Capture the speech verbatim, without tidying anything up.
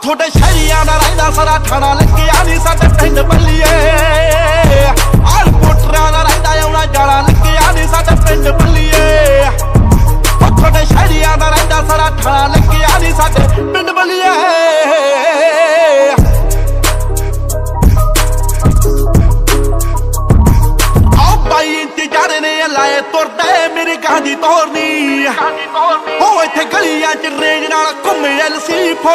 थोड़े शहरिया दा रहिंदा सारा ठाणा लग्गिया नी साडे पिंड बल्लिए आल पोटरिया दा रहिंदा आउणा जाना लग्गिया नी साडे पिंड बल्लिए थोड़े शहरिया दा रहिंदा सारा ठाणा लग्गिया नी साडे पिंड बल्लिए लाए तुरदे मेरी गांधी तोरनी हो इत्थे गलियां च रेंज नाल घुम्मे एल सी